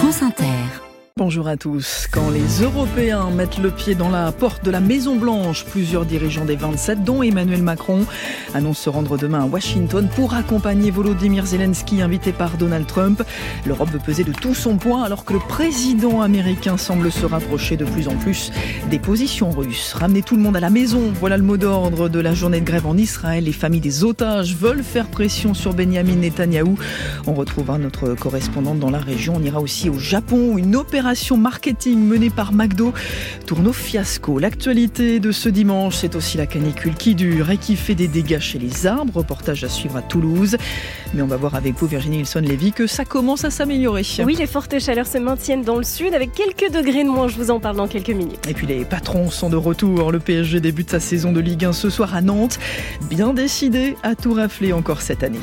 France Inter. Bonjour à tous. Quand les Européens mettent le pied dans la porte de la Maison-Blanche, plusieurs dirigeants des 27, dont Emmanuel Macron, annoncent se rendre demain à Washington pour accompagner Volodymyr Zelensky, invité par Donald Trump. L'Europe veut peser de tout son poids alors que le président américain semble se rapprocher de plus en plus des positions russes. Ramener tout le monde à la maison, voilà le mot d'ordre de la journée de grève en Israël. Les familles des otages veulent faire pression sur Benyamin Netanyahou. On retrouvera notre correspondante dans la région. On ira aussi au Japon où une opération marketing menée par McDo tourne au fiasco. L'actualité de ce dimanche, c'est aussi la canicule qui dure et qui fait des dégâts chez les arbres. Reportage à suivre à Toulouse. Mais on va voir avec vous, Virginie Wilson-Lévy, que ça commence à s'améliorer. Oui, les fortes chaleurs se maintiennent dans le sud avec quelques degrés de moins. Je vous en parle dans quelques minutes. Et puis les patrons sont de retour. Le PSG débute sa saison de Ligue 1 ce soir à Nantes. Bien décidé à tout rafler encore cette année.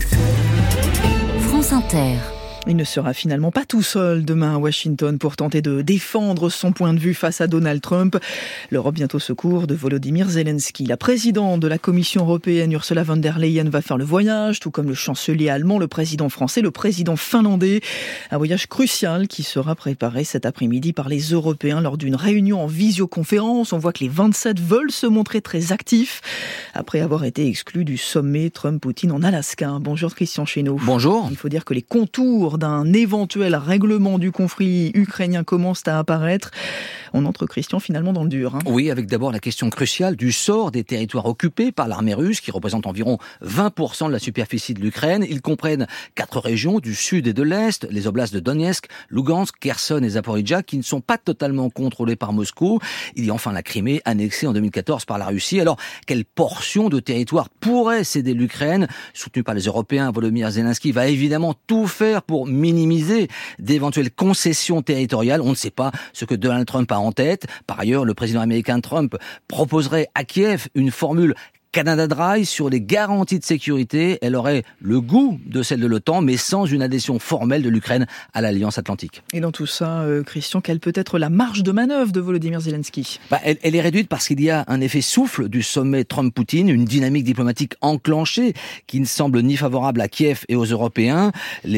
France Inter. Il ne sera finalement pas tout seul demain à Washington pour tenter de défendre son point de vue face à Donald Trump. L'Europe vient au secours de Volodymyr Zelensky. La présidente de la Commission européenne, Ursula von der Leyen, va faire le voyage, tout comme le chancelier allemand, le président français, le président finlandais. Un voyage crucial qui sera préparé cet après-midi par les Européens lors d'une réunion en visioconférence. On voit que les 27 veulent se montrer très actifs après avoir été exclus du sommet Trump-Poutine en Alaska. Bonjour Christian Chesneau. Bonjour. Il faut dire que les contours d'un éventuel règlement du conflit ukrainien commence à apparaître. On entre, Christian, finalement dans le dur. Oui, avec d'abord la question cruciale du sort des territoires occupés par l'armée russe, qui représente environ 20% de la superficie de l'Ukraine. Ils comprennent 4 régions du sud et de l'est, les oblasts de Donetsk, Lugansk, Kherson et Zaporijjia, qui ne sont pas totalement contrôlés par Moscou. Il y a enfin la Crimée, annexée en 2014 par la Russie. Alors, quelle portion de territoire pourrait céder l'Ukraine? Soutenu par les Européens, Volodymyr Zelensky va évidemment tout faire pour minimiser d'éventuelles concessions territoriales. On ne sait pas ce que Donald Trump a en tête. Par ailleurs, le président américain Trump proposerait à Kiev une formule Canada Dry sur les garanties de sécurité. Elle aurait le goût de celle de l'OTAN, mais sans une adhésion formelle de l'Ukraine à l'Alliance Atlantique. Et dans tout ça, Christian, quelle peut être la marge de manœuvre de Volodymyr Zelensky? Elle est réduite parce qu'il y a un effet souffle du sommet Trump-Poutine, une dynamique diplomatique enclenchée qui ne semble ni favorable à Kiev et aux Européens.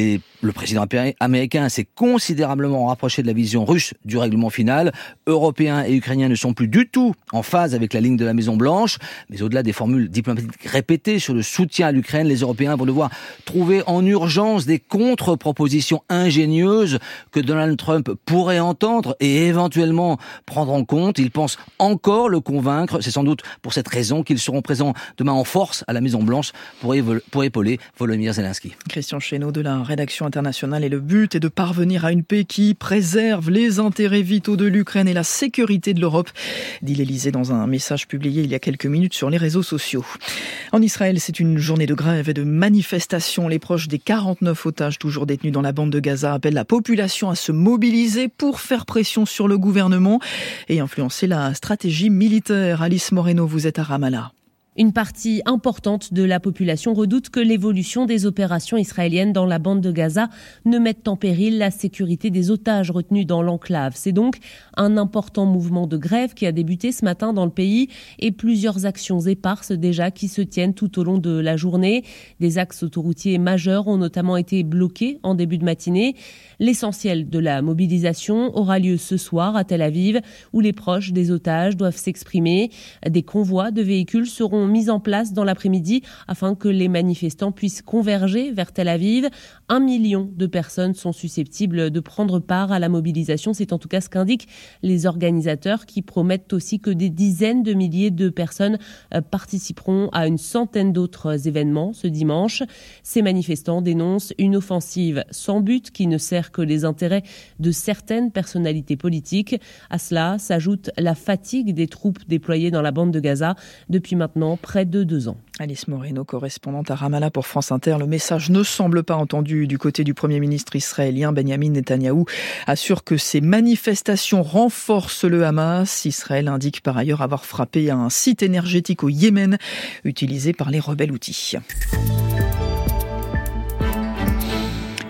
Le président américain s'est considérablement rapproché de la vision russe du règlement final. Européens et Ukrainiens ne sont plus du tout en phase avec la ligne de la Maison-Blanche, mais au-delà des formules diplomatiques répétées sur le soutien à l'Ukraine, les Européens vont devoir trouver en urgence des contre-propositions ingénieuses que Donald Trump pourrait entendre et éventuellement prendre en compte. Ils pensent encore le convaincre. C'est sans doute pour cette raison qu'ils seront présents demain en force à la Maison-Blanche pour épauler Volodymyr Zelensky. Christian Chesneau de la rédaction internationale. Et le but est de parvenir à une paix qui préserve les intérêts vitaux de l'Ukraine et la sécurité de l'Europe, dit l'Élysée dans un message publié il y a quelques minutes sur les réseaux sociaux. En Israël, c'est une journée de grève et de manifestation. Les proches des 49 otages toujours détenus dans la bande de Gaza appellent la population à se mobiliser pour faire pression sur le gouvernement et influencer la stratégie militaire. Alice Moreno, vous êtes à Ramallah. Une partie importante de la population redoute que l'évolution des opérations israéliennes dans la bande de Gaza ne mette en péril la sécurité des otages retenus dans l'enclave. C'est donc un important mouvement de grève qui a débuté ce matin dans le pays et plusieurs actions éparses déjà qui se tiennent tout au long de la journée. Des axes autoroutiers majeurs ont notamment été bloqués en début de matinée. L'essentiel de la mobilisation aura lieu ce soir à Tel Aviv où les proches des otages doivent s'exprimer. Des convois de véhicules seront mis en place dans l'après-midi afin que les manifestants puissent converger vers Tel Aviv. 1 million de personnes sont susceptibles de prendre part à la mobilisation. C'est en tout cas ce qu'indiquent les organisateurs qui promettent aussi que des dizaines de milliers de personnes participeront à une centaine d'autres événements ce dimanche. Ces manifestants dénoncent une offensive sans but qui ne sert que les intérêts de certaines personnalités politiques. À cela s'ajoute la fatigue des troupes déployées dans la bande de Gaza depuis maintenant près de 2 ans. Alice Moreno, correspondante à Ramallah pour France Inter. Le message ne semble pas entendu du côté du Premier ministre israélien. Benyamin Netanyahou assure que ces manifestations renforcent le Hamas. Israël indique par ailleurs avoir frappé un site énergétique au Yémen utilisé par les rebelles houthis.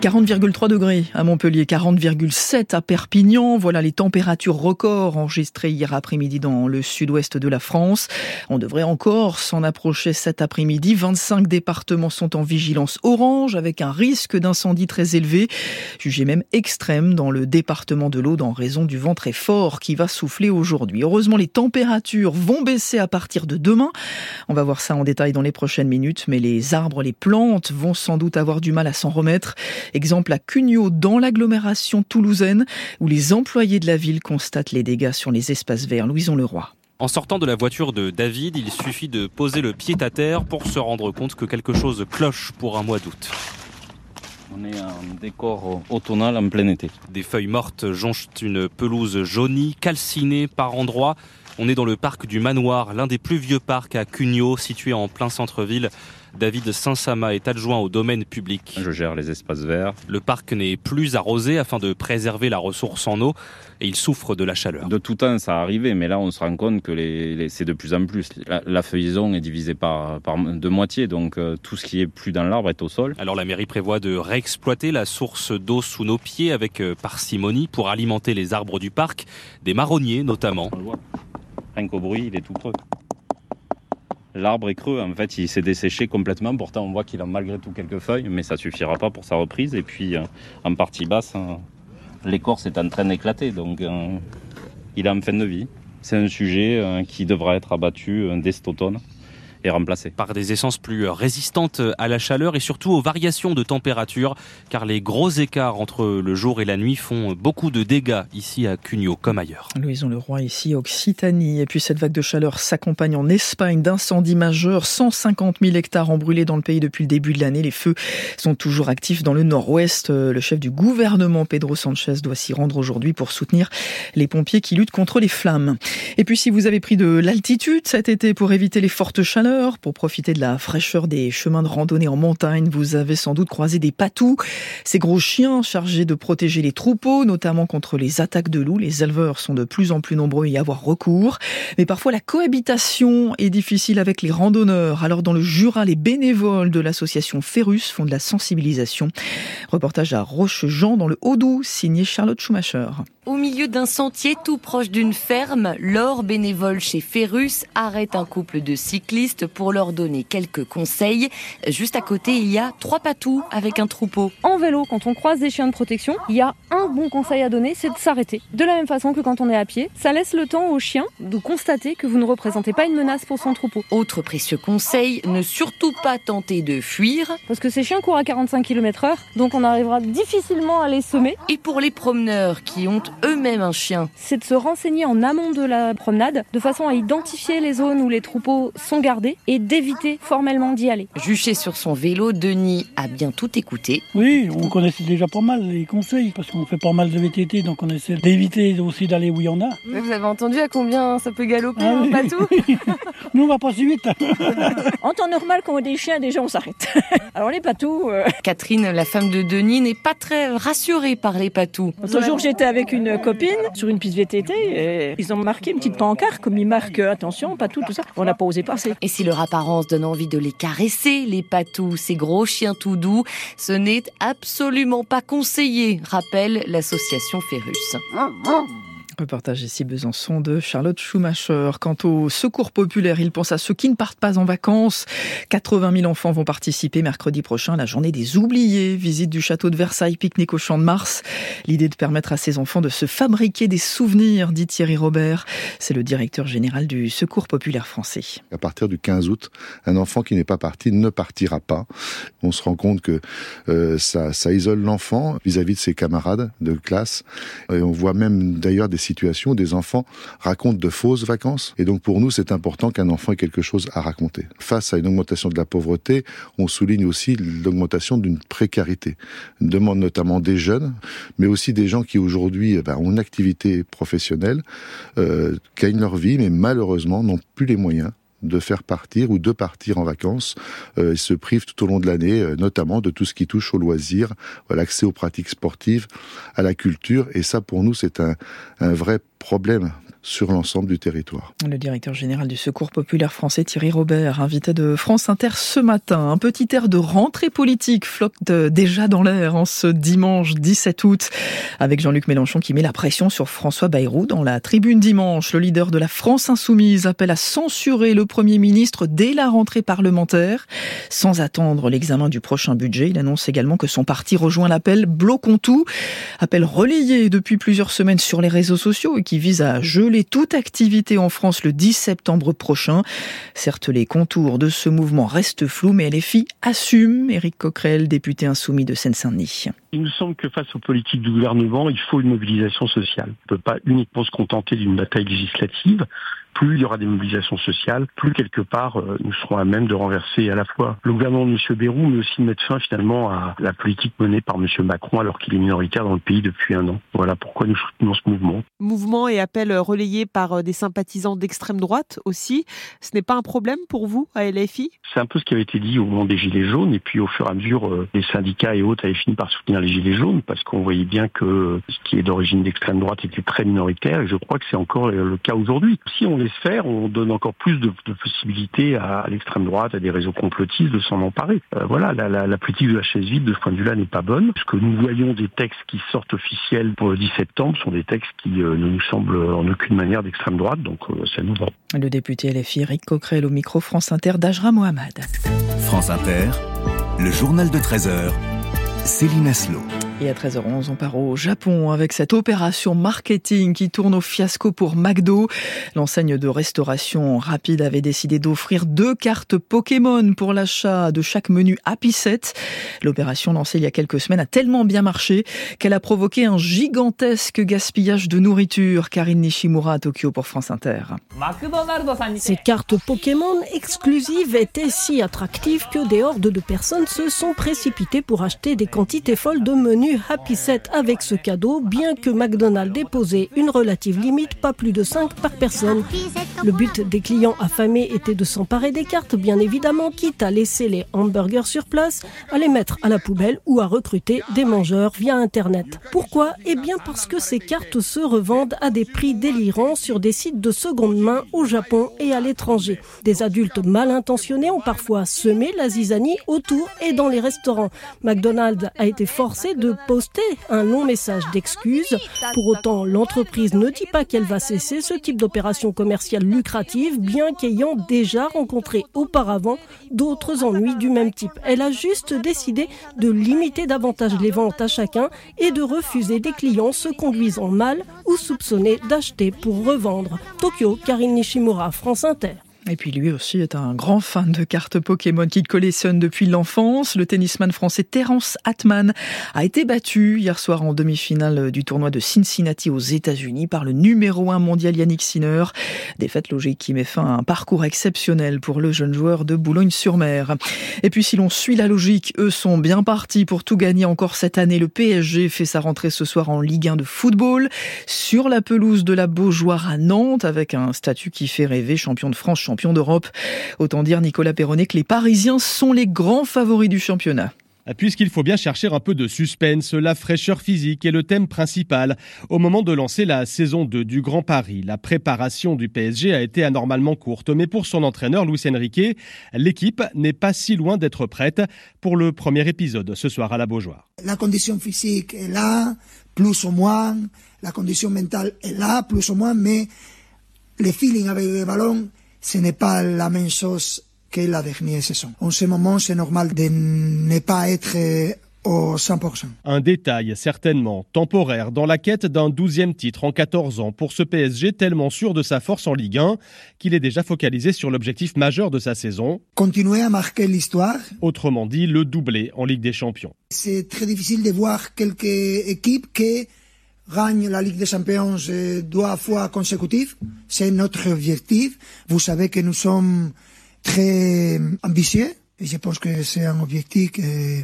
40,3 degrés à Montpellier, 40,7 à Perpignan. Voilà les températures records enregistrées hier après-midi dans le sud-ouest de la France. On devrait encore s'en approcher cet après-midi. 25 départements sont en vigilance orange avec un risque d'incendie très élevé, jugé même extrême dans le département de l'Aude en raison du vent très fort qui va souffler aujourd'hui. Heureusement, les températures vont baisser à partir de demain. On va voir ça en détail dans les prochaines minutes, mais les arbres, les plantes vont sans doute avoir du mal à s'en remettre. Exemple à Cugnaux, dans l'agglomération toulousaine, où les employés de la ville constatent les dégâts sur les espaces verts. Louison Leroy. En sortant de la voiture de David, il suffit de poser le pied à terre pour se rendre compte que quelque chose cloche pour un mois d'août. On est en décor automnal en plein été. Des feuilles mortes jonchent une pelouse jaunie, calcinée par endroits. On est dans le parc du Manoir, l'un des plus vieux parcs à Cugnaux, situé en plein centre-ville. David Saint-Sama est adjoint au domaine public. Je gère les espaces verts. Le parc n'est plus arrosé afin de préserver la ressource en eau et il souffre de la chaleur. De tout temps, ça arrivait, mais là, on se rend compte que c'est de plus en plus. La feuillaison est divisée par de moitié, donc tout ce qui est plus dans l'arbre est au sol. Alors la mairie prévoit de réexploiter la source d'eau sous nos pieds avec parcimonie pour alimenter les arbres du parc, des marronniers notamment. On le voit. Rien qu'au bruit, il est tout creux. L'arbre est creux, en fait, il s'est desséché complètement. Pourtant, on voit qu'il a malgré tout quelques feuilles, mais ça suffira pas pour sa reprise. Et puis, en partie basse, l'écorce est en train d'éclater, donc il est en fin de vie. C'est un sujet qui devra être abattu dès cet automne et remplacé par des essences plus résistantes à la chaleur et surtout aux variations de température, car les gros écarts entre le jour et la nuit font beaucoup de dégâts ici à Cugnaux comme ailleurs. Louison Leroy ici, Occitanie. Et puis cette vague de chaleur s'accompagne en Espagne d'incendies majeurs. 150 000 hectares ont brûlé dans le pays depuis le début de l'année. Les feux sont toujours actifs dans le nord-ouest. Le chef du gouvernement, Pedro Sanchez, doit s'y rendre aujourd'hui pour soutenir les pompiers qui luttent contre les flammes. Et puis si vous avez pris de l'altitude cet été pour éviter les fortes chaleurs, pour profiter de la fraîcheur des chemins de randonnée en montagne, vous avez sans doute croisé des patous, ces gros chiens chargés de protéger les troupeaux, notamment contre les attaques de loups. Les éleveurs sont de plus en plus nombreux à y avoir recours. Mais parfois, la cohabitation est difficile avec les randonneurs. Alors, dans le Jura, les bénévoles de l'association Ferrus font de la sensibilisation. Reportage à Rochejean, dans le Haut-Doubs, signé Charlotte Schumacher. Au milieu d'un sentier tout proche d'une ferme, Laure, bénévole chez Ferrus, arrête un couple de cyclistes pour leur donner quelques conseils. Juste à côté, il y a 3 patous avec un troupeau. En vélo, quand on croise des chiens de protection, il y a un bon conseil à donner, c'est de s'arrêter. De la même façon que quand on est à pied, ça laisse le temps au chien de constater que vous ne représentez pas une menace pour son troupeau. Autre précieux conseil, ne surtout pas tenter de fuir. Parce que ces chiens courent à 45 km/h, donc on arrivera difficilement à les semer. Et pour les promeneurs qui ont eux-mêmes un chien, c'est de se renseigner en amont de la promenade, de façon à identifier les zones où les troupeaux sont gardés et d'éviter formellement d'y aller. Juché sur son vélo, Denis a bien tout écouté. Oui, on connaissait déjà pas mal les conseils, parce qu'on fait pas mal de VTT, donc on essaie d'éviter aussi d'aller où il y en a. Vous avez entendu à combien ça peut galoper un patou ? Nous on va pas si vite. En temps normal, quand on a des chiens, déjà on s'arrête. Alors les patous... Catherine, la femme de Denis, n'est pas très rassurée par les patous. L'autre jour, j'étais avec une copine sur une piste VTT et ils ont marqué une petite pancarte comme ils marquent attention, patou, tout ça. On n'a pas osé passer. Et si leur apparence donne envie de les caresser, les patous, ces gros chiens tout doux, ce n'est absolument pas conseillé, rappelle l'association Ferrus. Reportage ici Besançon de Charlotte Schumacher. Quant au secours populaire, il pense à ceux qui ne partent pas en vacances. 80 000 enfants vont participer mercredi prochain à la journée des oubliés. Visite du château de Versailles, pique-nique au Champ de Mars. L'idée de permettre à ces enfants de se fabriquer des souvenirs, dit Thierry Robert. C'est le directeur général du Secours populaire français. À partir du 15 août, un enfant qui n'est pas parti ne partira pas. On se rend compte que ça isole l'enfant vis-à-vis de ses camarades de classe. Et on voit même d'ailleurs des situations où des enfants racontent de fausses vacances. Et donc pour nous, c'est important qu'un enfant ait quelque chose à raconter. Face à une augmentation de la pauvreté, on souligne aussi l'augmentation d'une précarité. Une demande notamment des jeunes, mais aussi des gens qui aujourd'hui ont une activité professionnelle, gagnent leur vie, mais malheureusement n'ont plus les moyens de faire partir ou de partir en vacances. Ils se privent tout au long de l'année, notamment de tout ce qui touche au loisir, à l'accès aux pratiques sportives, à la culture. Et ça, pour nous, c'est un vrai problème. sur l'ensemble du territoire. Le directeur général du Secours populaire français, Thierry Robert, invité de France Inter ce matin. Un petit air de rentrée politique flotte déjà dans l'air en ce dimanche 17 août, avec Jean-Luc Mélenchon qui met la pression sur François Bayrou dans la tribune dimanche. Le leader de la France insoumise appelle à censurer le Premier ministre dès la rentrée parlementaire. Sans attendre l'examen du prochain budget, il annonce également que son parti rejoint l'appel Bloquons tout, appel relayé depuis plusieurs semaines sur les réseaux sociaux et qui vise à geler toute activité en France le 10 septembre prochain. Certes, les contours de ce mouvement restent flous, mais LFI assume. Éric Coquerel, député insoumis de Seine-Saint-Denis. Il nous semble que face aux politiques du gouvernement, il faut une mobilisation sociale. On ne peut pas uniquement se contenter d'une bataille législative. Plus il y aura des mobilisations sociales, plus quelque part nous serons à même de renverser à la fois le gouvernement de M. Bayrou, mais aussi de mettre fin finalement à la politique menée par M. Macron alors qu'il est minoritaire dans le pays depuis 1 an. Voilà pourquoi nous soutenons ce mouvement. Mouvement et appel relayé par des sympathisants d'extrême droite aussi. Ce n'est pas un problème pour vous à LFI ? C'est un peu ce qui avait été dit au moment des Gilets jaunes et puis au fur et à mesure les syndicats et autres avaient fini par soutenir les Gilets jaunes parce qu'on voyait bien que ce qui est d'origine d'extrême droite était très minoritaire et je crois que c'est encore le cas aujourd'hui. Si on laisse faire, on donne encore plus de possibilités à l'extrême droite, à des réseaux complotistes de s'en emparer. Voilà, la politique de la chaise vide de ce point de vue-là n'est pas bonne. Ce que nous voyons des textes qui sortent officiels pour le 10 septembre sont des textes qui ne nous semblent en aucune manière d'extrême droite, donc ça nous va. Le député LFI Éric Coquerel au micro France Inter d'Ajra Mohamed. France Inter, le journal de 13h, Céline Aslo. Et à 13h11, on part au Japon avec cette opération marketing qui tourne au fiasco pour McDo. L'enseigne de restauration rapide avait décidé d'offrir 2 cartes Pokémon pour l'achat de chaque menu Happy Set. L'opération lancée il y a quelques semaines a tellement bien marché qu'elle a provoqué un gigantesque gaspillage de nourriture. Karine Nishimura à Tokyo pour France Inter. Ces cartes Pokémon exclusives étaient si attractives que des hordes de personnes se sont précipitées pour acheter des quantités folles de menus Happy Set avec ce cadeau, bien que McDonald's ait posé une relative limite, pas plus de 5 par personne. Le but des clients affamés était de s'emparer des cartes, bien évidemment, quitte à laisser les hamburgers sur place, à les mettre à la poubelle ou à recruter des mangeurs via Internet. Pourquoi ? Eh bien parce que ces cartes se revendent à des prix délirants sur des sites de seconde main au Japon et à l'étranger. Des adultes mal intentionnés ont parfois semé la zizanie autour et dans les restaurants. McDonald's a été forcé de poster un long message d'excuses. Pour autant, l'entreprise ne dit pas qu'elle va cesser ce type d'opération commerciale lucrative, bien qu'ayant déjà rencontré auparavant d'autres ennuis du même type. Elle a juste décidé de limiter davantage les ventes à chacun et de refuser des clients se conduisant mal ou soupçonnés d'acheter pour revendre. Tokyo, Karine Nishimura, France Inter. Et puis lui aussi est un grand fan de cartes Pokémon qu'il collectionne depuis l'enfance. Le tennisman français Terence Attman a été battu hier soir en demi-finale du tournoi de Cincinnati aux États-Unis par le numéro 1 mondial Yannick Sinner. Défaite logique qui met fin à un parcours exceptionnel pour le jeune joueur de Boulogne-sur-Mer. Et puis si l'on suit la logique, eux sont bien partis pour tout gagner encore cette année. Le PSG fait sa rentrée ce soir en Ligue 1 de football sur la pelouse de la Beaujoire à Nantes avec un statut qui fait rêver, champion de France, champion d'Europe. Autant dire, Nicolas Perronnet, que les Parisiens sont les grands favoris du championnat. Puisqu'il faut bien chercher un peu de suspense, la fraîcheur physique est le thème principal. Au moment de lancer la saison 2 du Grand Paris, la préparation du PSG a été anormalement courte. Mais pour son entraîneur, Luis Enrique, l'équipe n'est pas si loin d'être prête pour le premier épisode ce soir à la Beaujoire. La condition physique est là, plus ou moins. La condition mentale est là, plus ou moins. Mais le feeling avec le ballon, ce n'est pas la même chose que la dernière saison. En ce moment, c'est normal de ne pas être au 100%. Un détail certainement temporaire dans la quête d'un 12e titre en 14 ans pour ce PSG tellement sûr de sa force en Ligue 1 qu'il est déjà focalisé sur l'objectif majeur de sa saison. Continuer à marquer l'histoire. Autrement dit, le doublé en Ligue des Champions. C'est très difficile de voir quelques équipes qui gagne la Ligue des Champions 2 fois consécutives. C'est notre objectif. Vous savez que nous sommes très ambitieux et je pense que c'est un objectif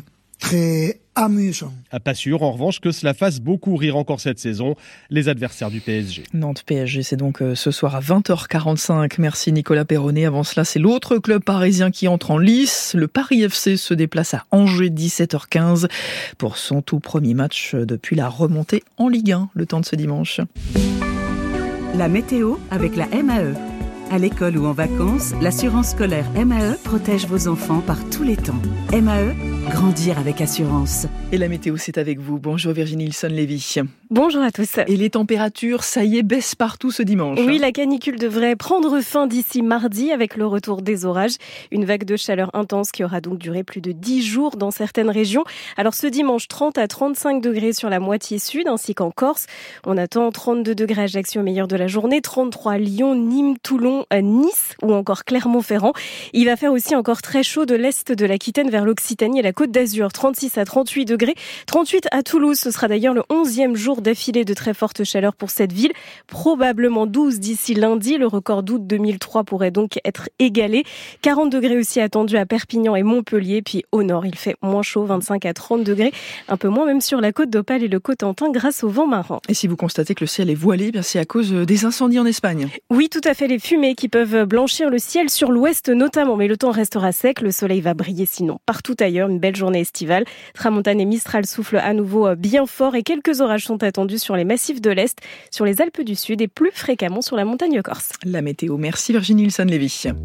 très amusant. Pas sûr, en revanche, que cela fasse beaucoup rire encore cette saison les adversaires du PSG. Nantes-PSG, c'est donc ce soir à 20h45. Merci Nicolas Perronnet. Avant cela, c'est l'autre club parisien qui entre en lice. Le Paris FC se déplace à Angers, 17h15, pour son tout premier match depuis la remontée en Ligue 1, le temps de ce dimanche. La météo avec la MAE. À l'école ou en vacances, l'assurance scolaire MAE protège vos enfants par tous les temps. MAE, grandir avec assurance. Et la météo, c'est avec vous. Bonjour Virginie Ilson-Lévy. Bonjour à tous. Et les températures, ça y est, baissent partout ce dimanche. Oui, la canicule devrait prendre fin d'ici mardi avec le retour des orages. Une vague de chaleur intense qui aura donc duré plus de 10 jours dans certaines régions. Alors ce dimanche, 30 à 35 degrés sur la moitié sud ainsi qu'en Corse. On attend 32 degrés à Ajaccio au meilleur de la journée, 33 à Lyon, Nîmes, Toulon, Nice ou encore Clermont-Ferrand. Il va faire aussi encore très chaud de l'est de l'Aquitaine vers l'Occitanie et la Côte d'Azur, 36 à 38 degrés, 38 à Toulouse. Ce sera d'ailleurs le 11e jour d'affilée de très forte chaleur pour cette ville. Probablement 12 d'ici lundi. Le record d'août 2003 pourrait donc être égalé. 40 degrés aussi attendus à Perpignan et Montpellier. Puis au nord, il fait moins chaud, 25 à 30 degrés. Un peu moins même sur la côte d'Opale et le Cotentin grâce au vent marin. Et si vous constatez que le ciel est voilé, bien c'est à cause des incendies en Espagne. Oui, tout à fait. Les fumées qui peuvent blanchir le ciel sur l'ouest notamment. Mais le temps restera sec. Le soleil va briller sinon partout ailleurs. Une belle journée estivale. Tramontane et Mistral soufflent à nouveau bien fort et quelques orages sont attendus sur les massifs de l'Est, sur les Alpes du Sud et plus fréquemment sur la montagne corse. La météo. Merci Virginie Ilson-Lévy.